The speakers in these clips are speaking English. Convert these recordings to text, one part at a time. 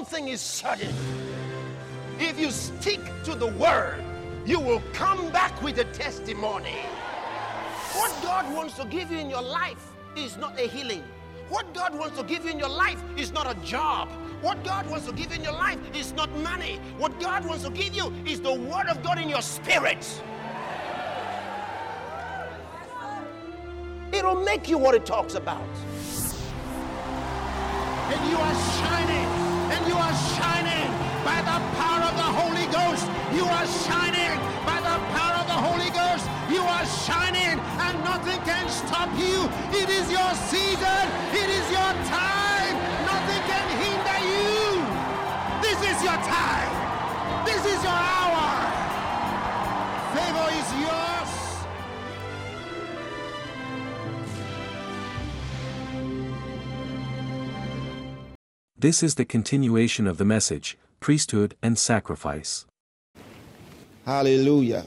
thing is certain. If you stick to the word, you will come back with a testimony. What God wants to give you in your life is not a healing. What God wants to give you in your life is not a job. What God wants to give you in your life is not money. What God wants to give you is the word of God in your spirit. It'll make you what it talks about. And you are shining. And you are shining by the power of the Holy Ghost. You are shining by the power of the Holy Ghost. You are shining and nothing can stop you. It is your season. It is your time. Nothing can hinder you. This is your time. This is your hour. Favor is yours. This is the continuation of the message, Priesthood and Sacrifice. Hallelujah.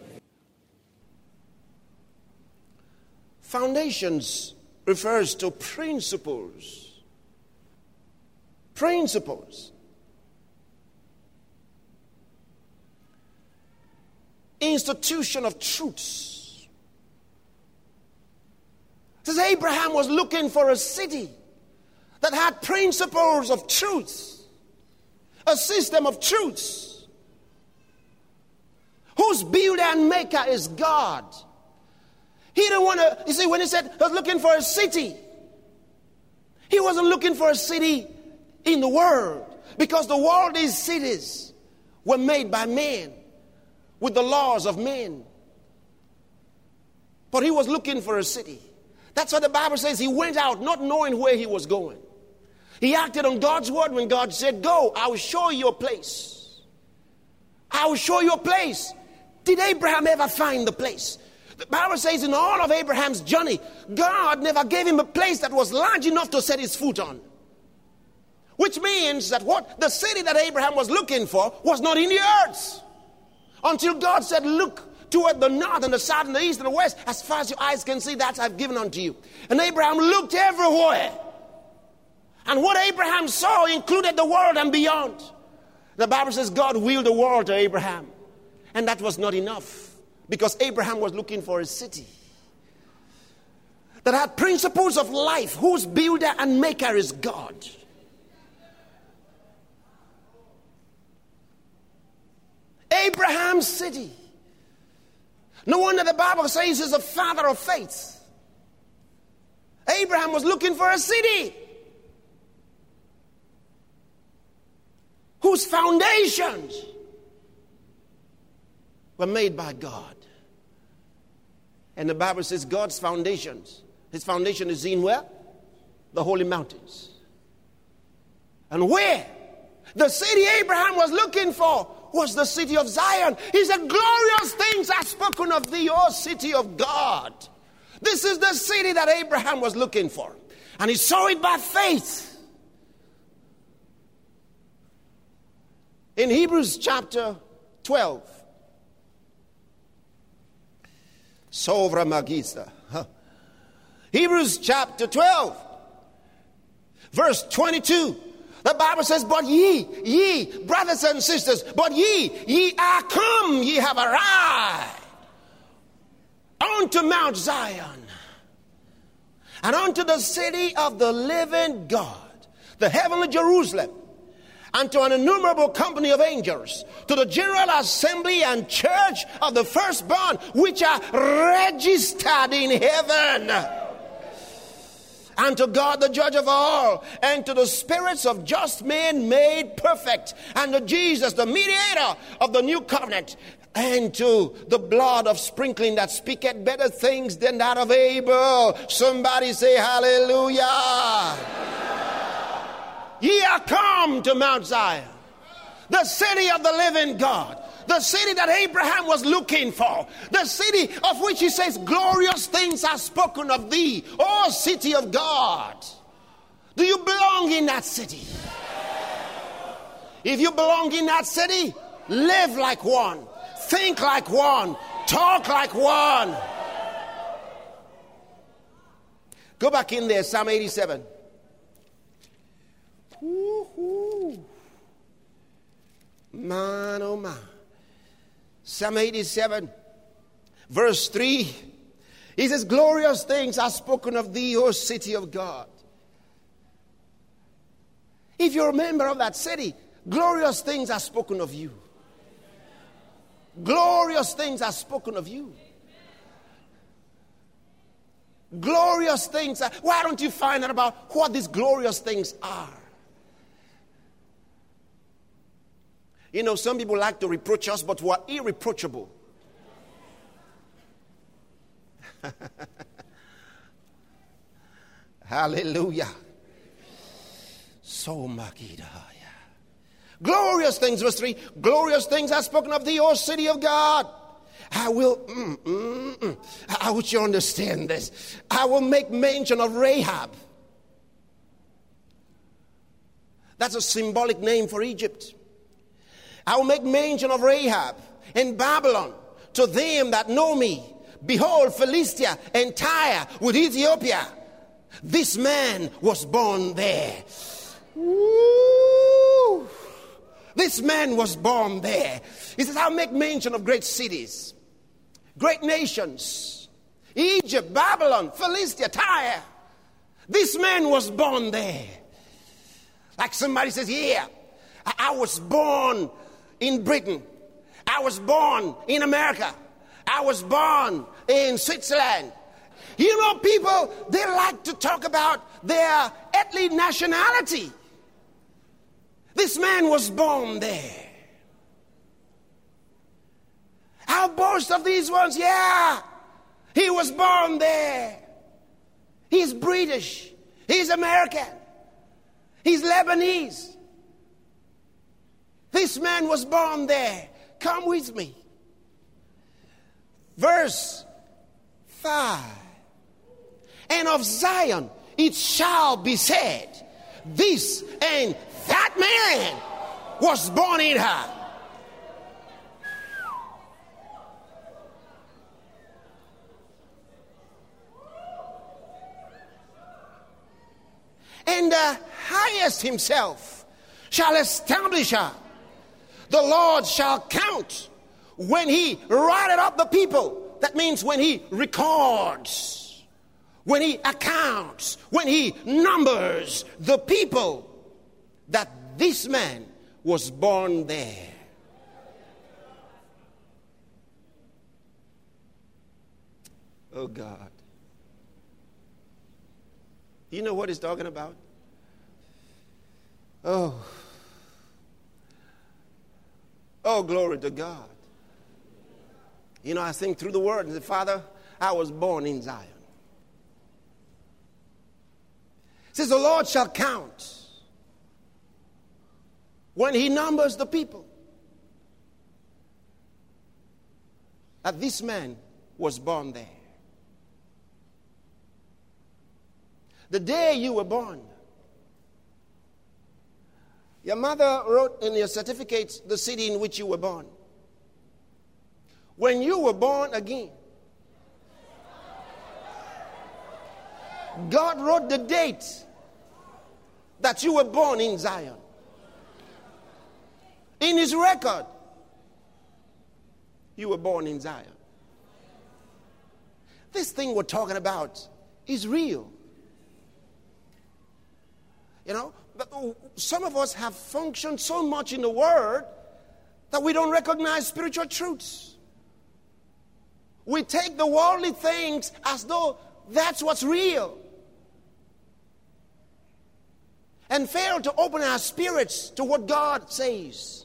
Foundations refers to principles. Principles. Institution of truths. It says Abraham was looking for a city that had principles of truth, a system of truths, whose builder and maker is God. He didn't want to, you see, when he said he was looking for a city, he wasn't looking for a city in the world, because the world, these cities were made by men with the laws of men. But he was looking for a city. That's what the Bible says. He went out not knowing where he was going. He acted on God's word when God said, go, I will show you a place. I will show you a place. Did Abraham ever find the place? The Bible says in all of Abraham's journey, God never gave him a place that was large enough to set his foot on. Which means that what the city that Abraham was looking for was not in the earth. Until God said, look toward the north and the south and the east and the west. As far as your eyes can see, that I've given unto you. And Abraham looked everywhere. And what Abraham saw included the world and beyond. The Bible says God willed the world to Abraham. And that was not enough. Because Abraham was looking for a city that had principles of life, whose builder and maker is God. Abraham's city. No wonder the Bible says he's a father of faith. Abraham was looking for a city whose foundations were made by God. And the Bible says God's foundations, his foundation is in where? The holy mountains. And where? The city Abraham was looking for was the city of Zion. He said, glorious things are spoken of thee, O city of God. This is the city that Abraham was looking for. And he saw it by faith. In Hebrews chapter 12, Sovra Magista. Hebrews chapter 12, verse 22. The Bible says, but ye, brothers and sisters, but ye are come, ye have arrived unto Mount Zion, and unto the city of the living God, the heavenly Jerusalem, and to an innumerable company of angels, to the general assembly and church of the firstborn, which are registered in heaven, and to God the judge of all, and to the spirits of just men made perfect, and to Jesus the mediator of the new covenant, and to the blood of sprinkling that speaketh better things than that of Abel. Somebody say hallelujah. Ye are come to Mount Zion, the city of the living God, the city that Abraham was looking for, the city of which he says, glorious things are spoken of thee, O city of God. Do you belong in that city? If you belong in that city, live like one, think like one, talk like one. Go back in there, Psalm 87. Woo-hoo. man, oh man. Psalm 87, verse 3. He says, glorious things are spoken of thee, O city of God. If you're a member of that city, glorious things are spoken of you. Glorious things are spoken of you. Glorious things. Why don't you find out about what these glorious things are? You know, some people like to reproach us, but we're irreproachable. Hallelujah. So Makida. Glorious things, verse 3. Glorious things are spoken of thee, O city of God. I will, I want you to understand this. I will make mention of Rahab. That's a symbolic name for Egypt. I will make mention of Rahab in Babylon to them that know me. Behold, Philistia and Tyre with Ethiopia. This man was born there. Woo! This man was born there. He says, I'll make mention of great cities, great nations. Egypt, Babylon, Philistia, Tyre. This man was born there. Like somebody says, yeah, I was born in Britain. I was born in America. I was born in Switzerland. You know, people, they like to talk about their ethnic nationality. This man was born there. I'll boast of these ones. Yeah, he was born there. He's British. He's American. He's Lebanese. This man was born there. Come with me. Verse 5. And of Zion it shall be said, this and that man was born in her. And the highest himself shall establish her. The Lord shall count when he rounded up the people. That means when he records, when he accounts, when he numbers the people, that this man was born there. Oh God. You know what he's talking about? Oh, glory to God. You know, I think through the word and say, Father, I was born in Zion. It says, the Lord shall count when he numbers the people, that this man was born there. The day you were born, your mother wrote in your certificate the city in which you were born. When you were born again, God wrote the date that you were born in Zion. In his record, you were born in Zion. This thing we're talking about is real. You know, but some of us have functioned so much in the Word that we don't recognize spiritual truths. We take the worldly things as though that's what's real, and fail to open our spirits to what God says.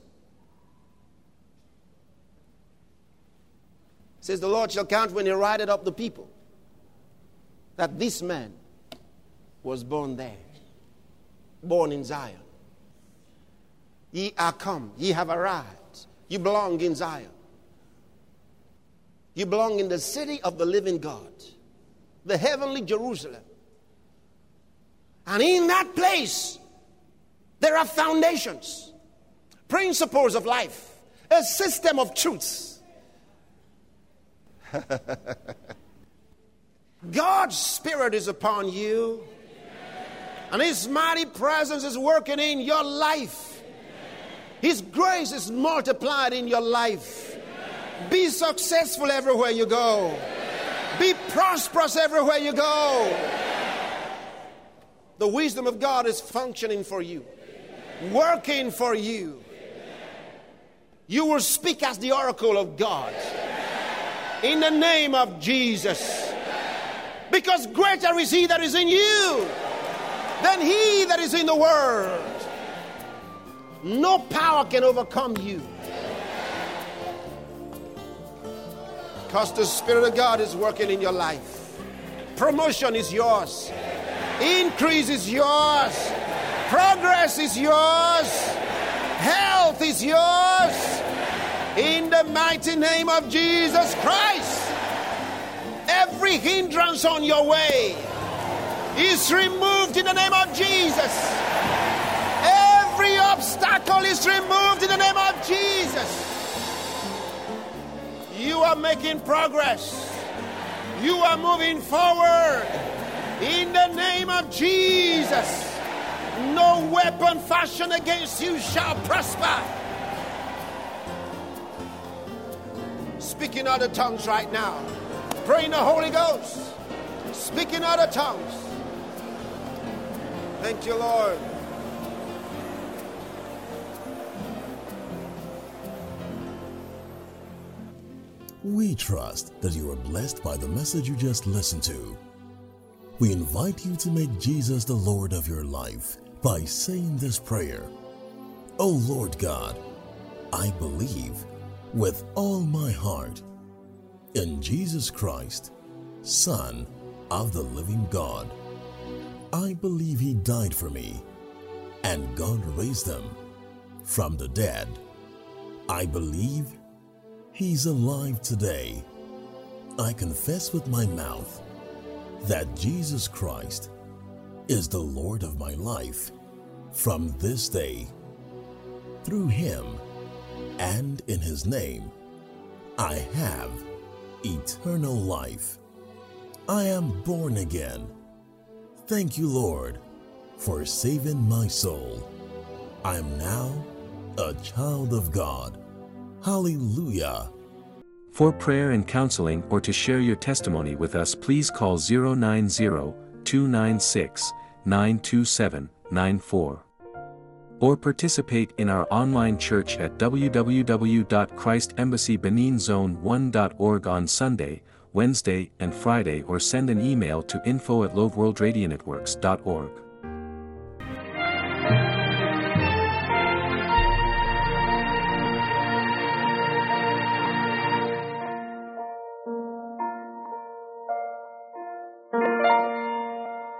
It says, the Lord shall count when he writeth up the people, that this man was born there. Born in Zion. Ye are come, ye have arrived. You belong in Zion. You belong in the city of the living God, the heavenly Jerusalem. And in that place, there are foundations, principles of life, a system of truths. God's Spirit is upon you. And his mighty presence is working in your life. His grace is multiplied in your life. Be successful everywhere you go. Be prosperous everywhere you go. The wisdom of God is functioning for you, working for you. You will speak as the oracle of God in the name of Jesus. Because greater is He that is in you than he that is in the world. No power can overcome you. Because the Spirit of God is working in your life. Promotion is yours. Increase is yours. Progress is yours. Health is yours. In the mighty name of Jesus Christ. Every hindrance on your way is removed in the name of Jesus. Every obstacle is removed in the name of Jesus. You are making progress. You are moving forward. In the name of Jesus. No weapon fashioned against you shall prosper. Speak in other tongues right now. Pray in the Holy Ghost. Speak in other tongues. Thank you, Lord. We trust that you are blessed by the message you just listened to. We invite you to make Jesus the Lord of your life by saying this prayer. O Lord God, I believe with all my heart in Jesus Christ, Son of the living God. I believe He died for me and God raised Him from the dead. I believe He's alive today. I confess with my mouth that Jesus Christ is the Lord of my life from this day. Through Him and in His name, I have eternal life. I am born again. Thank you, Lord, for saving my soul. I am now a child of God. Hallelujah. For prayer and counseling or to share your testimony with us, please call 090-296-92794. Or participate in our online church at www.christembassybeninzone1.org on Sunday, Wednesday, and Friday, or send an email to info@loveworldradionetworks.org.